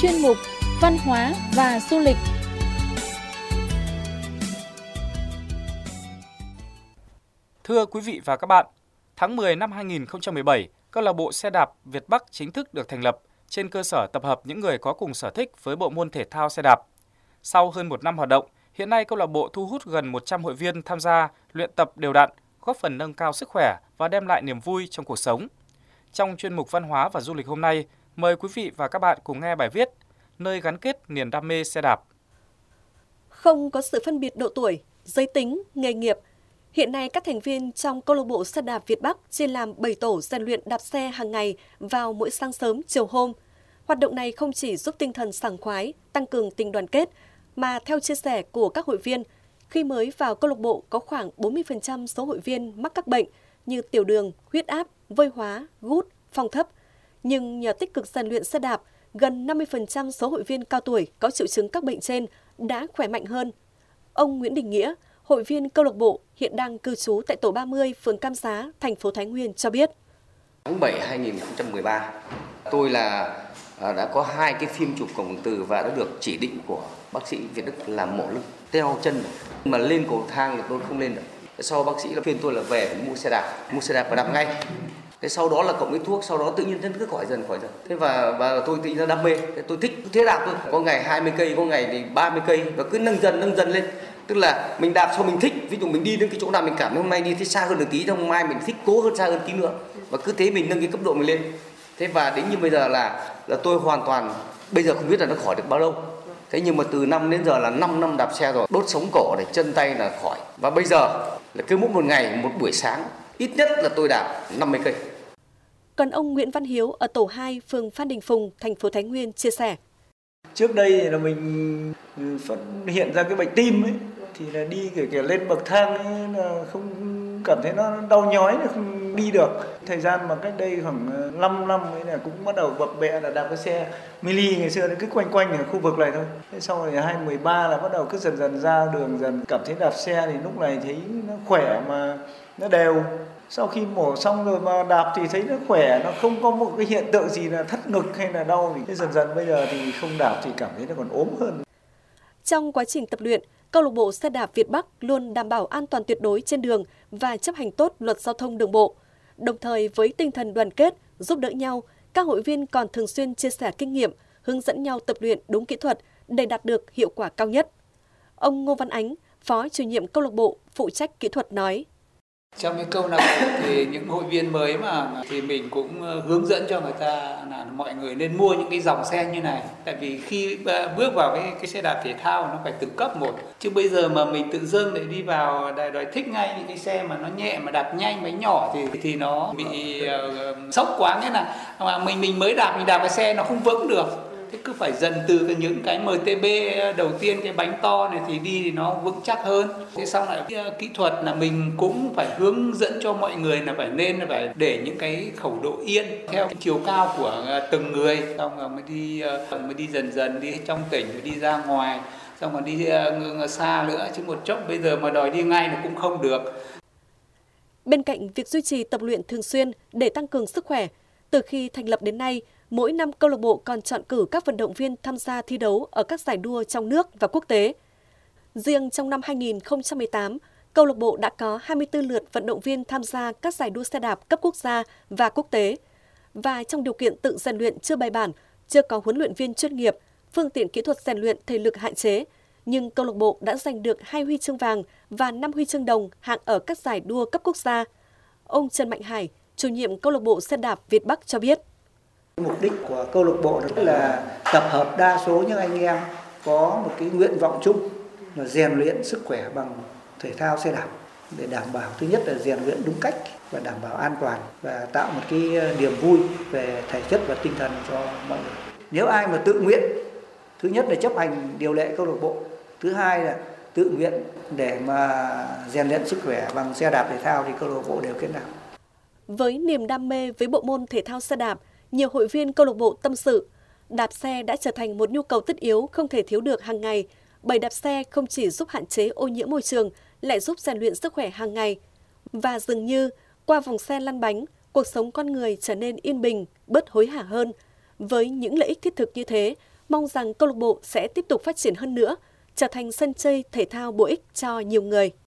chuyên mục Văn hóa và du lịch. Thưa quý vị và các bạn, tháng 10 năm 2017, câu lạc bộ xe đạp Việt Bắc chính thức được thành lập trên cơ sở tập hợp những người có cùng sở thích với bộ môn thể thao xe đạp. Sau hơn một năm hoạt động, hiện nay câu lạc bộ thu hút gần 100 hội viên tham gia luyện tập đều đặn, góp phần nâng cao sức khỏe và đem lại niềm vui trong cuộc sống. Trong chuyên mục Văn hóa và du lịch hôm nay, mời quý vị và các bạn cùng nghe bài viết Nơi gắn kết niềm đam mê xe đạp. Không có sự phân biệt độ tuổi, giới tính, nghề nghiệp. Hiện nay các thành viên trong câu lạc bộ xe đạp Việt Bắc chia làm 7 tổ rèn luyện đạp xe hàng ngày vào mỗi sáng sớm, chiều hôm. Hoạt động này không chỉ giúp tinh thần sảng khoái, tăng cường tình đoàn kết, mà theo chia sẻ của các hội viên, khi mới vào câu lạc bộ có khoảng 40% số hội viên mắc các bệnh như tiểu đường, huyết áp, vôi hóa, gút, phong thấp. Nhưng nhờ tích cực rèn luyện xe đạp, gần 50% số hội viên cao tuổi có triệu chứng các bệnh trên đã khỏe mạnh hơn. Ông Nguyễn Đình Nghĩa, hội viên câu lạc bộ hiện đang cư trú tại tổ 30 phường Cam Giá, thành phố Thái Nguyên cho biết. Tháng 7 2013, tôi đã có 2 cái phim chụp cộng hưởng từ và đã được chỉ định của bác sĩ Việt Đức làm mổ lưng, teo chân mà lên cầu thang thì tôi không lên được. Sau bác sĩ khuyên tôi là về mua xe đạp và đạp ngay. Thế sau đó là cộng với thuốc, sau đó tự nhiên thân cứ khỏi dần. Thế và tôi tự nhiên đam mê, tôi thích thế đạp thôi. Có ngày 20 cây, có ngày thì 30 cây và cứ nâng dần lên. Tức là mình đạp sau mình thích, ví dụ mình đi đến cái chỗ nào mình cảm thấy hôm nay đi thấy xa hơn được tí, hôm mai mình thích cố hơn xa hơn tí nữa. Và cứ thế mình nâng cái cấp độ mình lên. Thế và đến như bây giờ là tôi hoàn toàn, bây giờ không biết là nó khỏi được bao lâu. Thế nhưng mà từ năm đến giờ là 5 năm đạp xe rồi, đốt sống cổ để chân tay là khỏi. Và bây giờ là cứ một ngày, một buổi sáng, ít nhất là tôi đạp 50 cây. Còn ông Nguyễn Văn Hiếu ở tổ 2, phường Phan Đình Phùng, thành phố Thái Nguyên chia sẻ. Trước đây là mình phát hiện ra cái bệnh tim ấy, thì là đi kể lên bậc thang ấy là không cảm thấy nó đau nhói, là không đi được. Thời gian mà cách đây khoảng 5 năm ấy là cũng bắt đầu bập bẹ là đạp cái xe mini ngày xưa nó cứ quanh ở khu vực này thôi. Thế sau rồi 2013 là bắt đầu cứ dần ra đường, dần cảm thấy đạp xe thì lúc này thấy nó khỏe mà nó đều. Sau khi mổ xong rồi mà đạp thì thấy nó khỏe, nó không có một cái hiện tượng gì là thắt ngực hay là đau. Thế dần bây giờ thì không đạp thì cảm thấy nó còn ốm hơn. Trong quá trình tập luyện, câu lạc bộ xe đạp Việt Bắc luôn đảm bảo an toàn tuyệt đối trên đường và chấp hành tốt luật giao thông đường bộ. Đồng thời với tinh thần đoàn kết, giúp đỡ nhau, các hội viên còn thường xuyên chia sẻ kinh nghiệm, hướng dẫn nhau tập luyện đúng kỹ thuật để đạt được hiệu quả cao nhất. Ông Ngô Văn Ánh, Phó chủ nhiệm câu lạc bộ phụ trách kỹ thuật nói. Trong cái câu lạc bộ thì những hội viên mới thì mình cũng hướng dẫn cho người ta là mọi người nên mua những cái dòng xe như này. Tại vì khi bước vào cái xe đạp thể thao nó phải từng cấp một. Chứ bây giờ mà mình tự dưng để đi vào đòi thích ngay những cái xe mà nó nhẹ mà đạp nhanh máy nhỏ thì nó bị sốc quá, nghĩa là mà mình mới đạp cái xe nó không vững được. Thế cứ phải dần từ những cái MTB đầu tiên, cái bánh to này thì đi thì nó vững chắc hơn. Thế xong lại kỹ thuật là mình cũng phải hướng dẫn cho mọi người là phải để những cái khẩu độ yên theo cái chiều cao của từng người. Xong rồi mới đi dần đi trong tỉnh, mới đi ra ngoài, xong rồi đi xa nữa, chứ một chốc bây giờ mà đòi đi ngay là cũng không được. Bên cạnh việc duy trì tập luyện thường xuyên để tăng cường sức khỏe, từ khi thành lập đến nay, mỗi năm câu lạc bộ còn chọn cử các vận động viên tham gia thi đấu ở các giải đua trong nước và quốc tế. Riêng trong năm 2018, câu lạc bộ đã có 24 lượt vận động viên tham gia các giải đua xe đạp cấp quốc gia và quốc tế. Và trong điều kiện tự rèn luyện chưa bài bản, chưa có huấn luyện viên chuyên nghiệp, phương tiện kỹ thuật rèn luyện thể lực hạn chế, nhưng câu lạc bộ đã giành được 2 huy chương vàng và 5 huy chương đồng hạng ở các giải đua cấp quốc gia. Ông Trần Mạnh Hải, chủ nhiệm câu lạc bộ xe đạp Việt Bắc cho biết. Mục đích của câu lạc bộ là tập hợp đa số những anh em có một cái nguyện vọng chung là rèn luyện sức khỏe bằng thể thao xe đạp để đảm bảo thứ nhất là rèn luyện đúng cách và đảm bảo an toàn và tạo một cái niềm vui về thể chất và tinh thần cho mọi người. Nếu ai mà tự nguyện, thứ nhất là chấp hành điều lệ câu lạc bộ, thứ hai là tự nguyện để mà rèn luyện sức khỏe bằng xe đạp thể thao thì câu lạc bộ đều kết nạp. Với niềm đam mê với bộ môn thể thao xe đạp, nhiều hội viên câu lạc bộ tâm sự, đạp xe đã trở thành một nhu cầu tất yếu không thể thiếu được hàng ngày, bởi đạp xe không chỉ giúp hạn chế ô nhiễm môi trường, lại giúp rèn luyện sức khỏe hàng ngày. Và dường như, qua vòng xe lăn bánh, cuộc sống con người trở nên yên bình, bớt hối hả hơn. Với những lợi ích thiết thực như thế, Mong rằng câu lạc bộ sẽ tiếp tục phát triển hơn nữa, trở thành sân chơi thể thao bổ ích cho nhiều người.